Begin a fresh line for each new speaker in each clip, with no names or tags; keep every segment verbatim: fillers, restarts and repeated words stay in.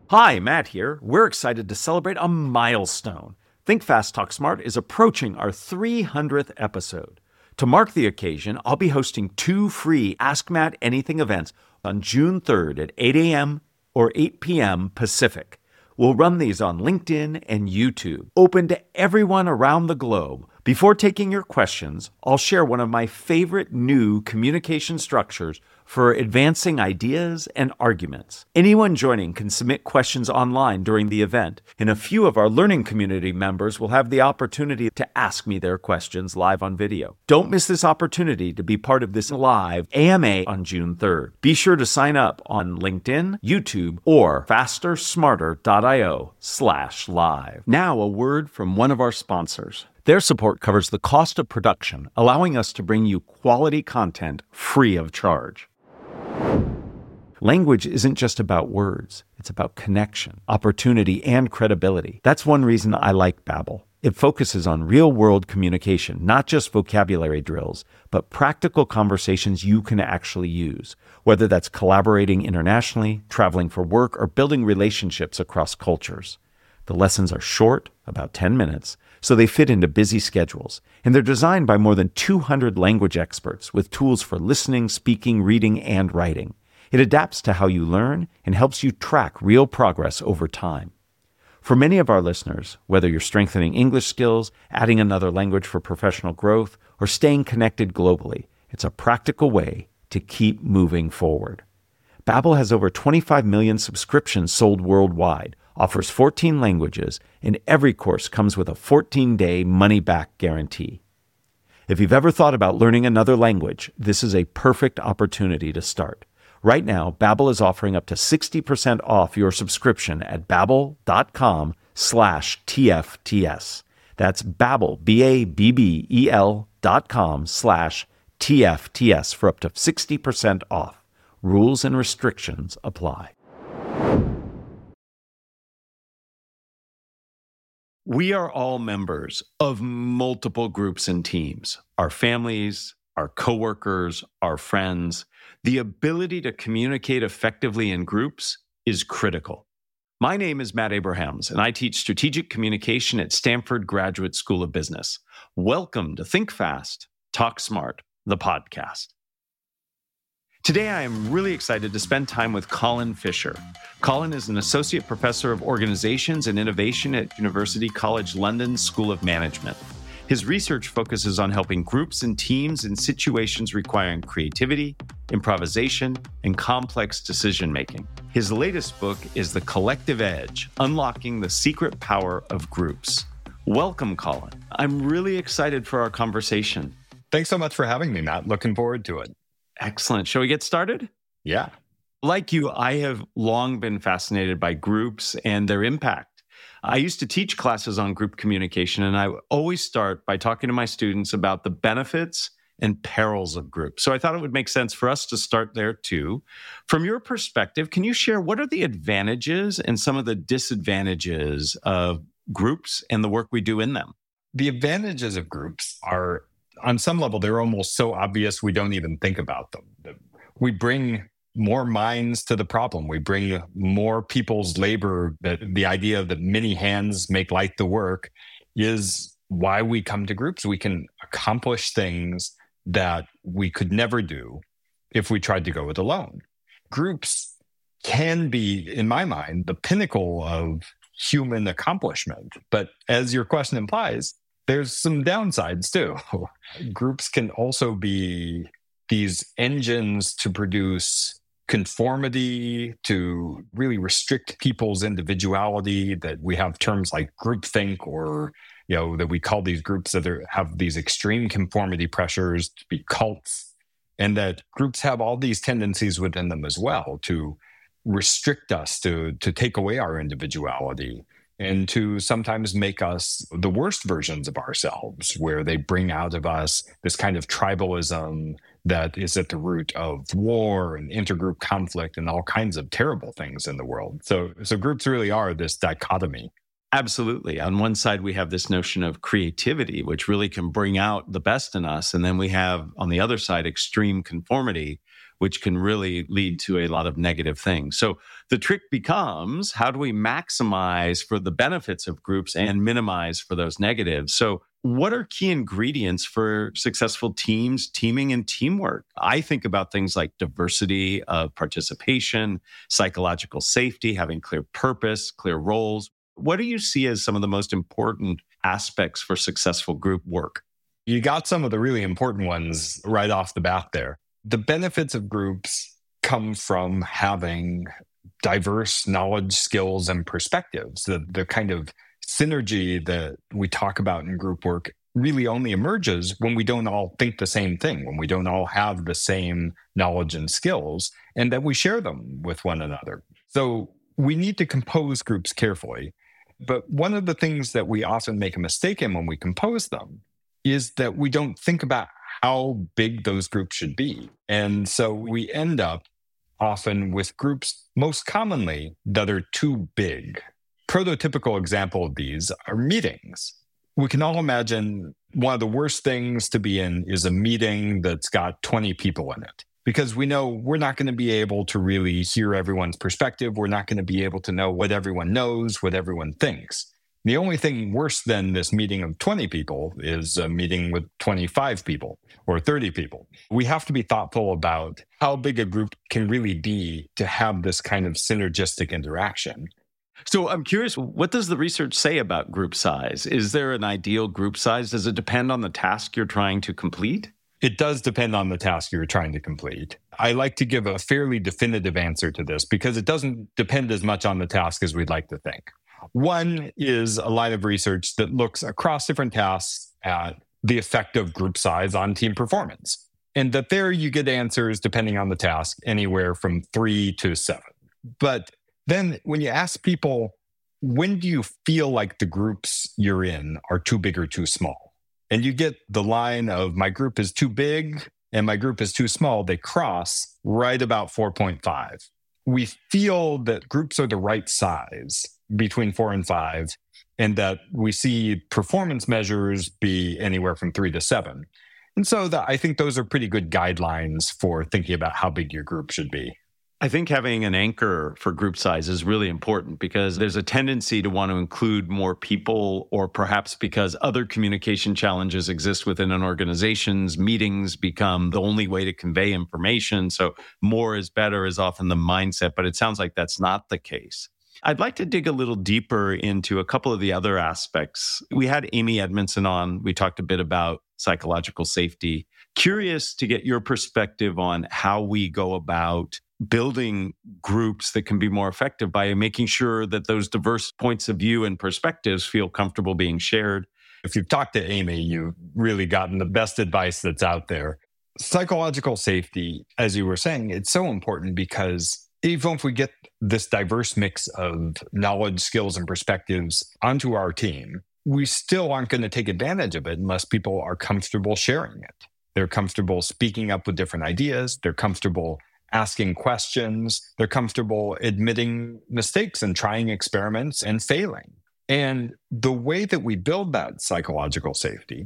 Hi, Matt here. We're excited to celebrate a milestone. Think Fast, Talk Smart is approaching our three hundredth episode. To mark the occasion, I'll be hosting two free Ask Matt Anything events on June third at eight a.m. or eight p.m. Pacific. We'll run these on LinkedIn and YouTube, open to everyone around the globe. Before taking your questions, I'll share one of my favorite new communication structures for advancing ideas and arguments. Anyone joining can submit questions online during the event, and a few of our learning community members will have the opportunity to ask me their questions live on video. Don't miss this opportunity to be part of this live A M A on June third. Be sure to sign up on LinkedIn, YouTube, or fastersmarter.io slash live. Now a word from one of our sponsors. Their support covers the cost of production, allowing us to bring you quality content free of charge. Language isn't just about words. It's about connection, opportunity, and credibility. That's one reason I like Babbel. It focuses on real-world communication, not just vocabulary drills, but practical conversations you can actually use, whether that's collaborating internationally, traveling for work, or building relationships across cultures. The lessons are short, about ten minutes, so they fit into busy schedules, and they're designed by more than two hundred language experts with tools for listening, speaking, reading, and writing. It adapts to how you learn and helps you track real progress over time. For many of our listeners, whether you're strengthening English skills, adding another language for professional growth, or staying connected globally, it's a practical way to keep moving forward. Babbel has over twenty-five million subscriptions sold worldwide, offers fourteen languages, and every course comes with a fourteen-day money-back guarantee. If you've ever thought about learning another language, this is a perfect opportunity to start. Right now, Babbel is offering up to sixty percent off your subscription at babbel.com slash TFTS. That's Babbel, B-A-B-B-E-L dot com slash TFTS for up to sixty percent off. Rules and restrictions apply. We are all members of multiple groups and teams, our families, our coworkers, our friends. The ability to communicate effectively in groups is critical. My name is Matt Abrahams, and I teach strategic communication at Stanford Graduate School of Business. Welcome to Think Fast, Talk Smart, the podcast. Today, I am really excited to spend time with Colin Fisher. Colin is an associate professor of organizations and innovation at University College London School of Management. His research focuses on helping groups and teams in situations requiring creativity, improvisation, and complex decision-making. His latest book is The Collective Edge: Unlocking the Secret Power of Groups. Welcome, Colin. I'm really excited for our conversation.
Thanks so much for having me, Matt. Looking forward to it.
Excellent. Shall we get started?
Yeah.
Like you, I have long been fascinated by groups and their impact. I used to teach classes on group communication, and I always start by talking to my students about the benefits and perils of groups. So I thought it would make sense for us to start there too. From your perspective, can you share what are the advantages and some of the disadvantages of groups and the work we do in them?
The advantages of groups are, on some level, they're almost so obvious we don't even think about them. We bring more minds to the problem. We bring more people's labor. That the idea that many hands make light the work is why we come to groups. We can accomplish things that we could never do if we tried to go it alone. Groups can be, in my mind, the pinnacle of human accomplishment. But as your question implies, there's some downsides too. Groups can also be these engines to produce conformity, to really restrict people's individuality, that we have terms like groupthink, or, you know, that we call these groups that are, have these extreme conformity pressures to be cults, and that groups have all these tendencies within them as well to restrict us, to, to take away our individuality, and to sometimes make us the worst versions of ourselves, where they bring out of us this kind of tribalism that is at the root of war and intergroup conflict and all kinds of terrible things in the world. So, so groups really are this dichotomy.
Absolutely. On one side, we have this notion of creativity, which really can bring out the best in us. And then we have, on the other side, extreme conformity, which can really lead to a lot of negative things. So the trick becomes, how do we maximize for the benefits of groups and minimize for those negatives? So what are key ingredients for successful teams, teaming, and teamwork? I think about things like diversity of participation, psychological safety, having clear purpose, clear roles. What do you see as some of the most important aspects for successful group work?
You got some of the really important ones right off the bat there. The benefits of groups come from having diverse knowledge, skills, and perspectives. The, the kind of synergy that we talk about in group work really only emerges when we don't all think the same thing, when we don't all have the same knowledge and skills, and that we share them with one another. So we need to compose groups carefully. But one of the things that we often make a mistake in when we compose them is that we don't think about how big those groups should be. And so we end up often with groups, most commonly, that are too big. Prototypical example of these are meetings. We can all imagine one of the worst things to be in is a meeting that's got twenty people in it, because we know we're not going to be able to really hear everyone's perspective. We're not going to be able to know what everyone knows, what everyone thinks. The only thing worse than this meeting of twenty people is a meeting with twenty-five people or thirty people. We have to be thoughtful about how big a group can really be to have this kind of synergistic interaction.
So I'm curious, what does the research say about group size? Is there an ideal group size? Does it depend on the task you're trying to complete?
It does depend on the task you're trying to complete. I like to give a fairly definitive answer to this because it doesn't depend as much on the task as we'd like to think. One is a line of research that looks across different tasks at the effect of group size on team performance. And that there you get answers, depending on the task, anywhere from three to seven. But then when you ask people, when do you feel like the groups you're in are too big or too small? And you get the line of my group is too big and my group is too small, they cross right about four point five. We feel that groups are the right size between four and five, and that we see performance measures be anywhere from three to seven. And so that, I think those are pretty good guidelines for thinking about how big your group should be.
I think having an anchor for group size is really important because there's a tendency to want to include more people, or perhaps because other communication challenges exist within an organization's meetings become the only way to convey information. So more is better is often the mindset, but it sounds like that's not the case. I'd like to dig a little deeper into a couple of the other aspects. We had Amy Edmondson on. We talked a bit about psychological safety. Curious to get your perspective on how we go about building groups that can be more effective by making sure that those diverse points of view and perspectives feel comfortable being shared.
If you've talked to Amy, you've really gotten the best advice that's out there. Psychological safety, as you were saying, it's so important because even if we get this diverse mix of knowledge, skills, and perspectives onto our team, we still aren't going to take advantage of it unless people are comfortable sharing it. They're comfortable speaking up with different ideas. They're comfortable asking questions. They're comfortable admitting mistakes and trying experiments and failing. And the way that we build that psychological safety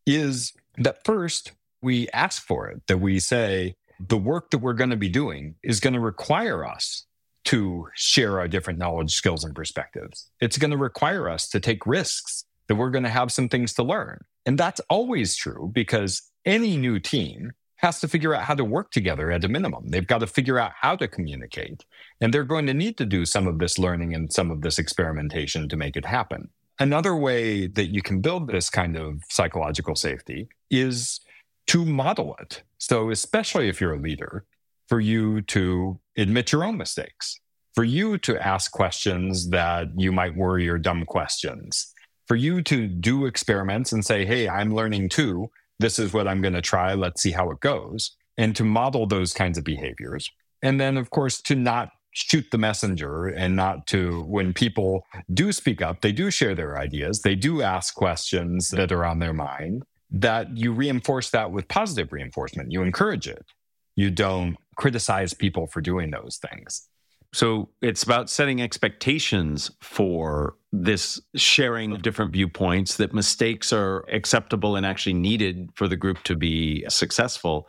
is that first we ask for it, that we say the work that we're going to be doing is going to require us to share our different knowledge, skills, and perspectives. It's going to require us to take risks, that we're going to have some things to learn. And that's always true because any new team has to figure out how to work together at a minimum. They've got to figure out how to communicate. And they're going to need to do some of this learning and some of this experimentation to make it happen. Another way that you can build this kind of psychological safety is to model it. So especially if you're a leader, for you to admit your own mistakes, for you to ask questions that you might worry are dumb questions, for you to do experiments and say, hey, I'm learning too. This is what I'm going to try. Let's see how it goes. And to model those kinds of behaviors. And then, of course, to not shoot the messenger and not to, when people do speak up, they do share their ideas, they do ask questions that are on their mind, that you reinforce that with positive reinforcement. You encourage it. You don't criticize people for doing those things.
So it's about setting expectations for this sharing of different viewpoints, that mistakes are acceptable and actually needed for the group to be successful.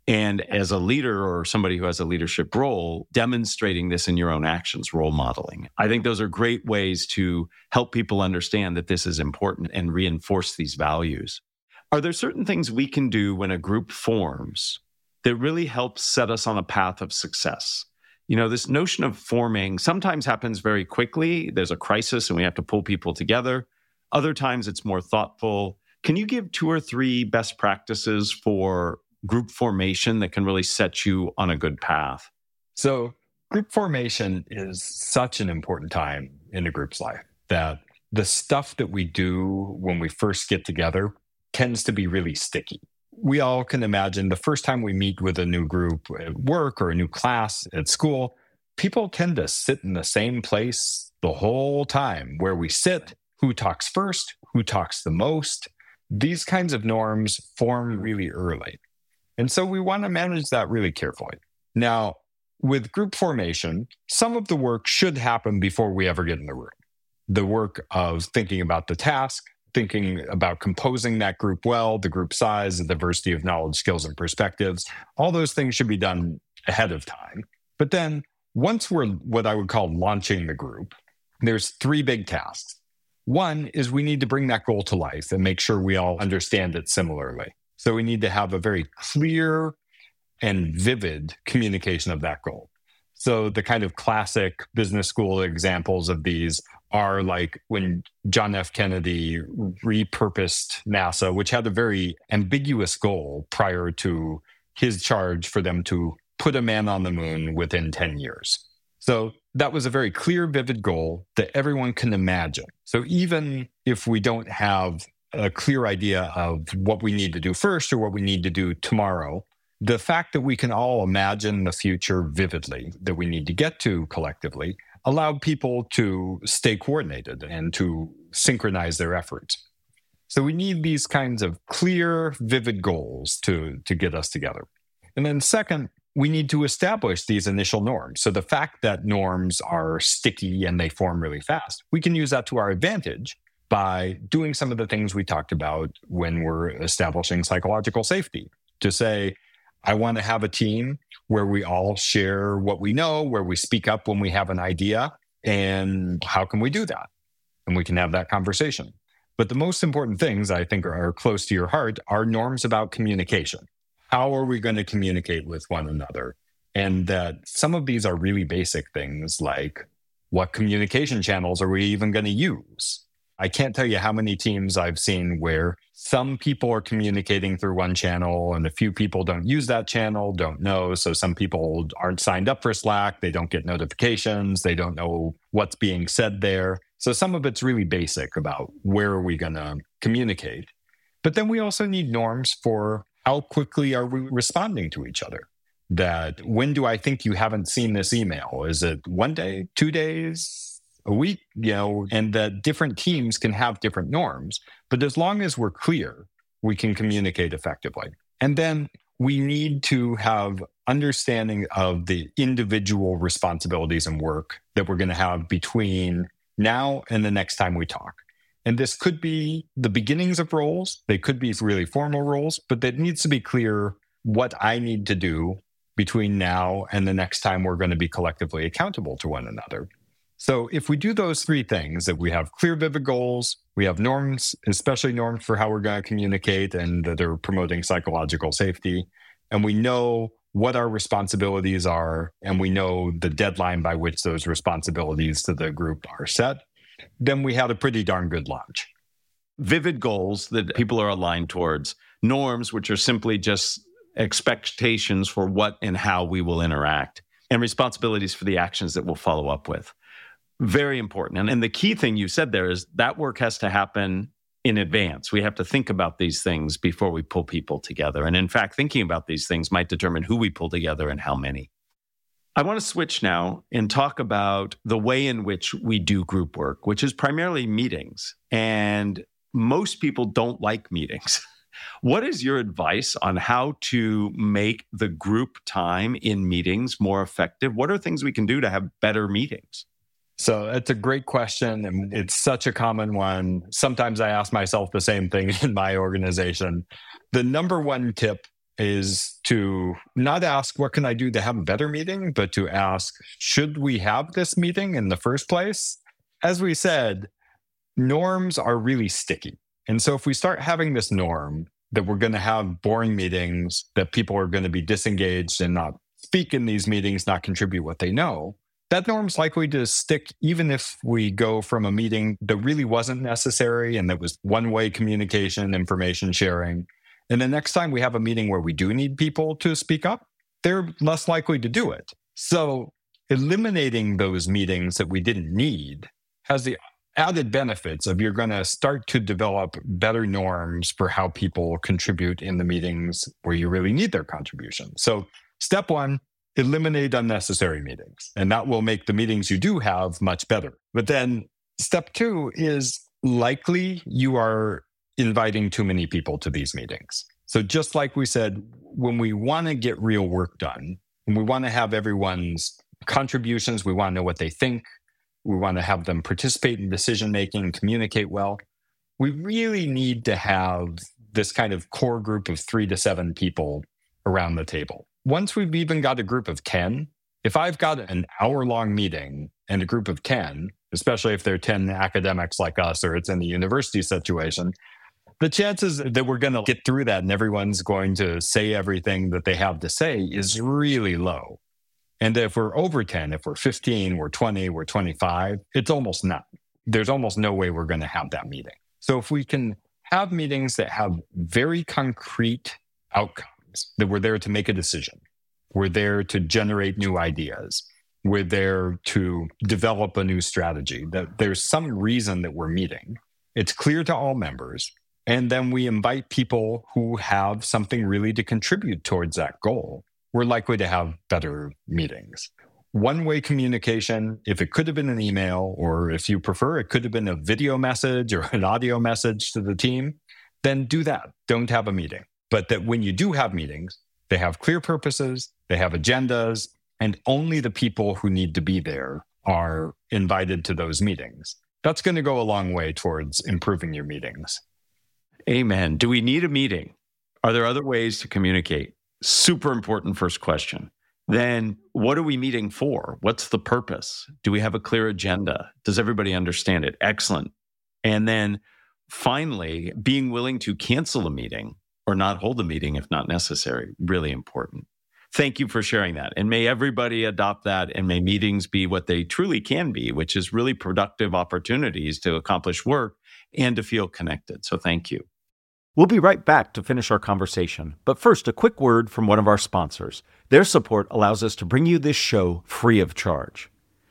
And as a leader or somebody who has a leadership role, demonstrating this in your own actions, role modeling. I think those are great ways to help people understand that this is important and reinforce these values. Are there certain things we can do when a group forms that really helps set us on a path of success? You know, this notion of forming sometimes happens very quickly. There's a crisis and we have to pull people together. Other times it's more thoughtful. Can you give two or three best practices for group formation that can really set you on a good path?
So group formation is such an important time in a group's life that the stuff that we do when we first get together tends to be really sticky. We all can imagine the first time we meet with a new group at work or a new class at school, people tend to sit in the same place the whole time, where we sit, who talks first, who talks the most. These kinds of norms form really early. And so we want to manage that really carefully. Now, with group formation, some of the work should happen before we ever get in the room. The work of thinking about the task, thinking about composing that group well, the group size, the diversity of knowledge, skills, and perspectives, all those things should be done ahead of time. But then once we're what I would call launching the group, there's three big tasks. One is we need to bring that goal to life and make sure we all understand it similarly. So we need to have a very clear and vivid communication of that goal. So the kind of classic business school examples of these are like when John F. Kennedy repurposed NASA, which had a very ambiguous goal prior to his charge for them to put a man on the moon within ten years. So that was a very clear, vivid goal that everyone can imagine. So even if we don't have a clear idea of what we need to do first or what we need to do tomorrow, the fact that we can all imagine the future vividly that we need to get to collectively allowed people to stay coordinated and to synchronize their efforts. So we need these kinds of clear, vivid goals to, to get us together. And then second, we need to establish these initial norms. So the fact that norms are sticky and they form really fast, we can use that to our advantage by doing some of the things we talked about when we're establishing psychological safety. To say, I want to have a team where we all share what we know, where we speak up when we have an idea, and how can we do that? And we can have that conversation. But the most important things I think are close to your heart are norms about communication. How are we going to communicate with one another? And that some of these are really basic things like, what communication channels are we even going to use? I can't tell you how many teams I've seen where some people are communicating through one channel and a few people don't use that channel, don't know. So some people aren't signed up for Slack. They don't get notifications. They don't know what's being said there. So some of it's really basic about where are we going to communicate. But then we also need norms for how quickly are we responding to each other? That when do I think you haven't seen this email? Is it one day, two days? A week, you know, and that different teams can have different norms. But as long as we're clear, we can communicate effectively. And then we need to have understanding of the individual responsibilities and work that we're going to have between now and the next time we talk. And this could be the beginnings of roles. They could be really formal roles, but it needs to be clear what I need to do between now and the next time we're going to be collectively accountable to one another. So if we do those three things, that we have clear, vivid goals, we have norms, especially norms for how we're going to communicate and that are promoting psychological safety, and we know what our responsibilities are, and we know the deadline by which those responsibilities to the group are set, then we had a pretty darn good launch.
Vivid goals that people are aligned towards, norms, which are simply just expectations for what and how we will interact, and responsibilities for the actions that we'll follow up with. Very important. And, and the key thing you said there is that work has to happen in advance. We have to think about these things before we pull people together. And in fact, thinking about these things might determine who we pull together and how many. I want to switch now and talk about the way in which we do group work, which is primarily meetings. And most people don't like meetings. What is your advice on how to make the group time in meetings more effective? What are things we can do to have better meetings?
So it's a great question, and it's such a common one. Sometimes I ask myself the same thing in my organization. The number one tip is to not ask, what can I do to have a better meeting, but to ask, should we have this meeting in the first place? As we said, norms are really sticky. And so if we start having this norm that we're going to have boring meetings, that people are going to be disengaged and not speak in these meetings, not contribute what they know, that norm's likely to stick even if we go from a meeting that really wasn't necessary and that was one-way communication, information sharing. And the next time we have a meeting where we do need people to speak up, they're less likely to do it. So eliminating those meetings that we didn't need has the added benefits of you're going to start to develop better norms for how people contribute in the meetings where you really need their contribution. So step one, eliminate unnecessary meetings, and that will make the meetings you do have much better. But then step two is likely you are inviting too many people to these meetings. So just like we said, when we want to get real work done, when we want to have everyone's contributions, we want to know what they think, we want to have them participate in decision-making, communicate well, we really need to have this kind of core group of three to seven people around the table. Once we've even got a group of ten, if I've got an hour-long meeting and a group of ten, especially if they're ten academics like us or it's in the university situation, the chances that we're going to get through that and everyone's going to say everything that they have to say is really low. And if we're over ten, if we're fifteen, we're twenty, we're twenty-five, it's almost none. There's almost no way we're going to have that meeting. So if we can have meetings that have very concrete outcomes, that we're there to make a decision, we're there to generate new ideas, we're there to develop a new strategy, that there's some reason that we're meeting, it's clear to all members, and then we invite people who have something really to contribute towards that goal, we're likely to have better meetings. One-way communication, if it could have been an email, or if you prefer, it could have been a video message or an audio message to the team, then do that. Don't have a meeting. But that when you do have meetings, they have clear purposes, they have agendas, and only the people who need to be there are invited to those meetings. That's going to go a long way towards improving your meetings.
Amen. Do we need a meeting? Are there other ways to communicate? Super important first question. Then what are we meeting for? What's the purpose? Do we have a clear agenda? Does everybody understand it? Excellent. And then finally, being willing to cancel a meeting or not hold a meeting if not necessary, really important. Thank you for sharing that. And may everybody adopt that, and may meetings be what they truly can be, which is really productive opportunities to accomplish work and to feel connected. So thank you. We'll be right back to finish our conversation. But first, a quick word from one of our sponsors. Their support allows us to bring you this show free of charge.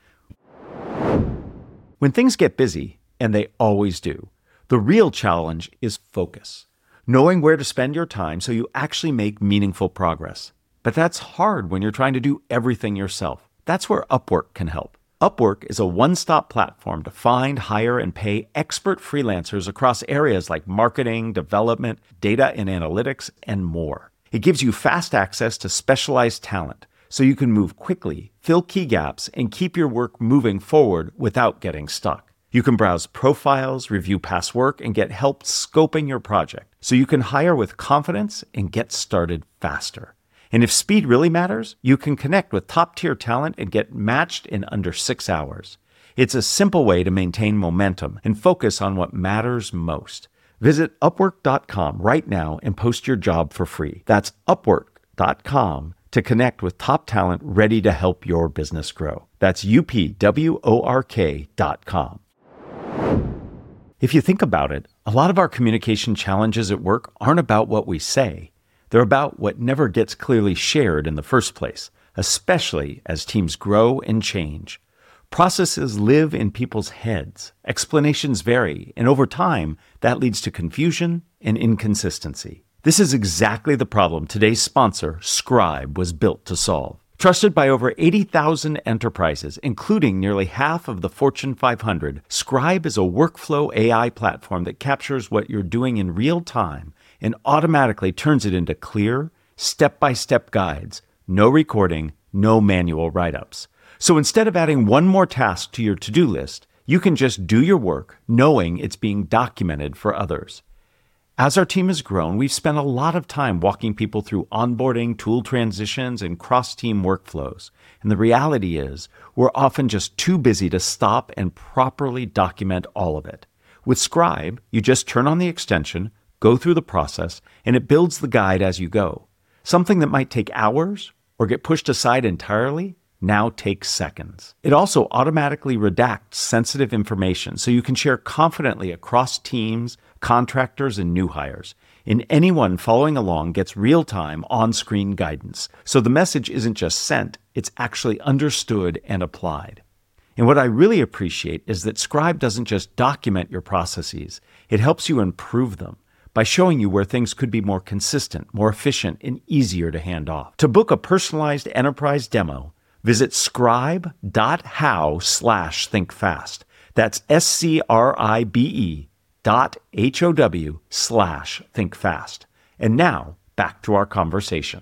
When things get busy, and they always do, the real challenge is focus. Knowing where to spend your time so you actually make meaningful progress. But that's hard when you're trying to do everything yourself. That's where Upwork can help. Upwork is a one-stop platform to find, hire, and pay expert freelancers across areas like marketing, development, data and analytics, and more. It gives you fast access to specialized talent, so you can move quickly, fill key gaps, and keep your work moving forward without getting stuck. You can browse profiles, review past work, and get help scoping your project, so you can hire with confidence and get started faster. And if speed really matters, you can connect with top-tier talent and get matched in under six hours. It's a simple way to maintain momentum and focus on what matters most. Visit upwork dot com right now and post your job for free. That's upwork dot com to connect with top talent ready to help your business grow. That's U P W O R K dot com. If you think about it, a lot of our communication challenges at work aren't about what we say. They're about what never gets clearly shared in the first place, especially as teams grow and change. Processes live in people's heads, explanations vary, and over time, that leads to confusion and inconsistency. This is exactly the problem today's sponsor, Scribe, was built to solve. Trusted by over eighty thousand enterprises, including nearly half of the Fortune five hundred, Scribe is a workflow A I platform that captures what you're doing in real time and automatically turns it into clear, step-by-step guides. No recording, no manual write-ups. So instead of adding one more task to your to-do list, you can just do your work knowing it's being documented for others. As our team has grown, we've spent a lot of time walking people through onboarding, tool transitions, and cross-team workflows. And the reality is, we're often just too busy to stop and properly document all of it. With Scribe, you just turn on the extension, go through the process, and it builds the guide as you go. Something that might take hours or get pushed aside entirely now takes seconds. It also automatically redacts sensitive information so you can share confidently across teams, contractors, and new hires. And anyone following along gets real-time on-screen guidance. So the message isn't just sent, it's actually understood and applied. And what I really appreciate is that Scribe doesn't just document your processes, it helps you improve them by showing you where things could be more consistent, more efficient, and easier to hand off. To book a personalized enterprise demo, visit scribe.how slash thinkfast. That's S-C-R-I-B-E dot H-O-W slash thinkfast. And now, back to our conversation.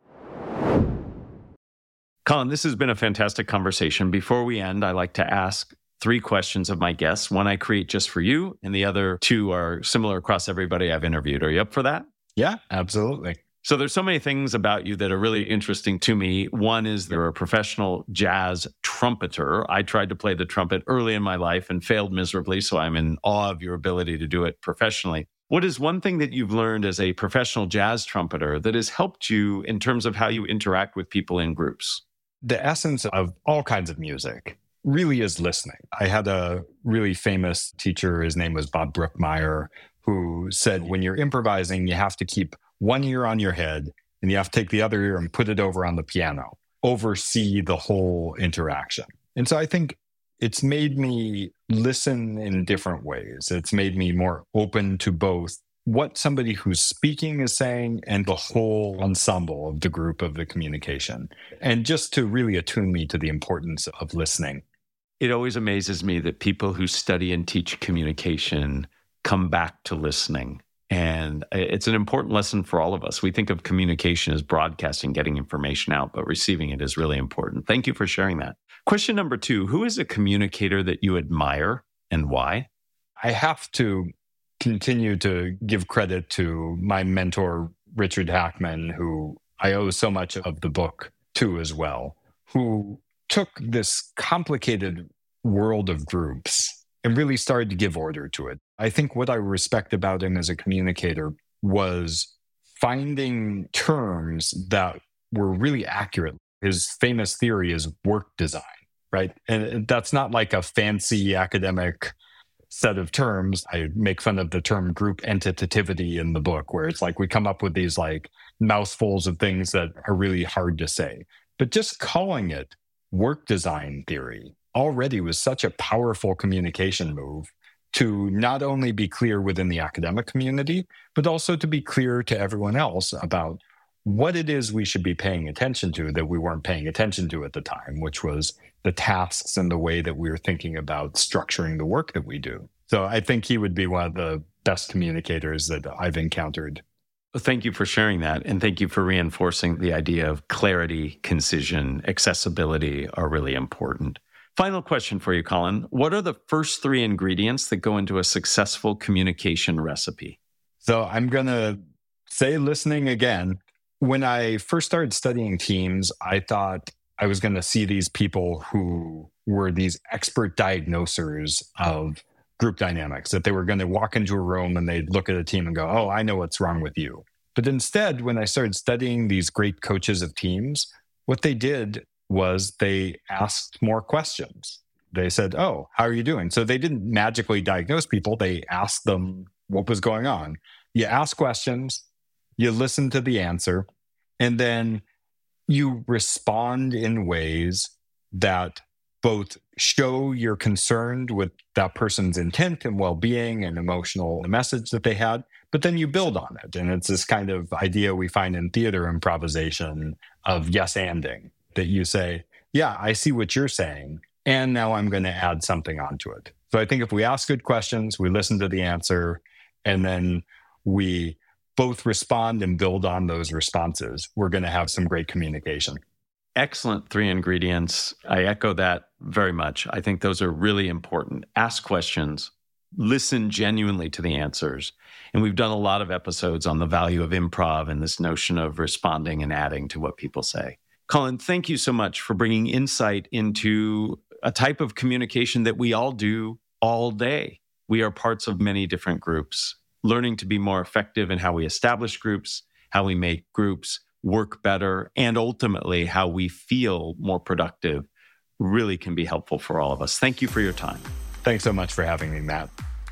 Colin, this has been a fantastic conversation. Before we end, I like to ask three questions of my guests. One I create just for you, and the other two are similar across everybody I've interviewed. Are you up for that?
Yeah, absolutely.
So there's so many things about you that are really interesting to me. One is you're a professional jazz trumpeter. I tried to play the trumpet early in my life and failed miserably, so I'm in awe of your ability to do it professionally. What is one thing that you've learned as a professional jazz trumpeter that has helped you in terms of how you interact with people in groups?
The essence of all kinds of music really is listening. I had a really famous teacher, his name was Bob Brookmeyer, who said, when you're improvising, you have to keep one ear on your head and you have to take the other ear and put it over on the piano, oversee the whole interaction. And so I think it's made me listen in different ways. It's made me more open to both what somebody who's speaking is saying and the whole ensemble of the group of the communication, and just to really attune me to the importance of listening.
It always amazes me that people who study and teach communication come back to listening. And it's an important lesson for all of us. We think of communication as broadcasting, getting information out, but receiving it is really important. Thank you for sharing that. Question number two, who is a communicator that you admire and why?
I have to continue to give credit to my mentor, Richard Hackman, who I owe so much of the book to as well, who took this complicated world of groups and really started to give order to it. I think what I respect about him as a communicator was finding terms that were really accurate. His famous theory is work design, right? And that's not like a fancy academic set of terms. I make fun of the term group entitativity in the book, where it's like we come up with these like mouthfuls of things that are really hard to say. But just calling it work design theory already was such a powerful communication move to not only be clear within the academic community, but also to be clear to everyone else about what it is we should be paying attention to that we weren't paying attention to at the time, which was the tasks and the way that we were thinking about structuring the work that we do. So I think he would be one of the best communicators that I've encountered.
Thank you for sharing that. And thank you for reinforcing the idea of clarity, concision, accessibility are really important. Final question for you, Colin. What are the first three ingredients that go into a successful communication recipe?
So I'm going to say listening again. When I first started studying teams, I thought I was going to see these people who were these expert diagnosers of group dynamics, that they were going to walk into a room and they'd look at a team and go, oh, I know what's wrong with you. But instead, when I started studying these great coaches of teams, what they did was they asked more questions. They said, oh, how are you doing? So they didn't magically diagnose people. They asked them what was going on. You ask questions, you listen to the answer, and then you respond in ways that both show you're concerned with that person's intent and well-being and emotional message that they had, but then you build on it. And it's this kind of idea we find in theater improvisation of yes-anding, that you say, yeah, I see what you're saying, and now I'm going to add something onto it. So I think if we ask good questions, we listen to the answer, and then we both respond and build on those responses, we're going to have some great communication.
Excellent three ingredients. I echo that very much. I think those are really important. Ask questions, listen genuinely to the answers. And we've done a lot of episodes on the value of improv and this notion of responding and adding to what people say. Colin, thank you so much for bringing insight into a type of communication that we all do all day. We are parts of many different groups, learning to be more effective in how we establish groups, how we make groups work better, and ultimately how we feel more productive really can be helpful for all of us. Thank you for your time.
Thanks so much for having me, Matt.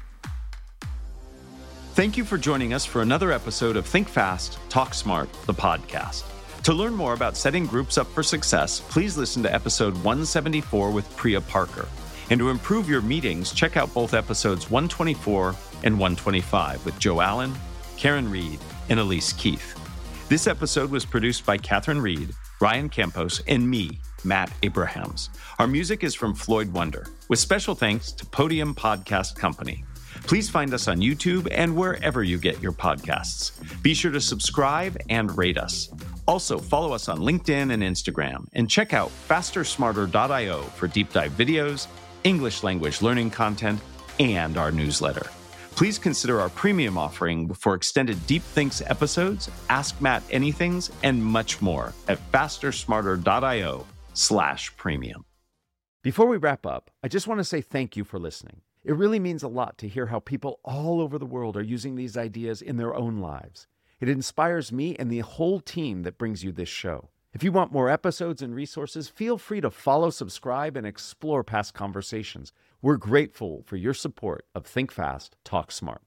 Thank you for joining us for another episode of Think Fast, Talk Smart, the podcast. To learn more about setting groups up for success, please listen to episode one seventy-four with Priya Parker. And to improve your meetings, check out both episodes one twenty-four and one twenty-five with Joe Allen, Karen Reed, and Elise Keith. This episode was produced by Catherine Reed, Ryan Campos, and me, Matt Abrahams. Our music is from Floyd Wonder, with special thanks to Podium Podcast Company. Please find us on YouTube and wherever you get your podcasts. Be sure to subscribe and rate us. Also, follow us on LinkedIn and Instagram, and check out faster smarter dot io for deep dive videos, English language learning content, and our newsletter. Please consider our premium offering for extended Deep Thinks episodes, Ask Matt Anythings, and much more at faster smarter dot io slash premium. Before we wrap up, I just want to say thank you for listening. It really means a lot to hear how people all over the world are using these ideas in their own lives. It inspires me and the whole team that brings you this show. If you want more episodes and resources, feel free to follow, subscribe, and explore past conversations. We're grateful for your support of Think Fast, Talk Smart.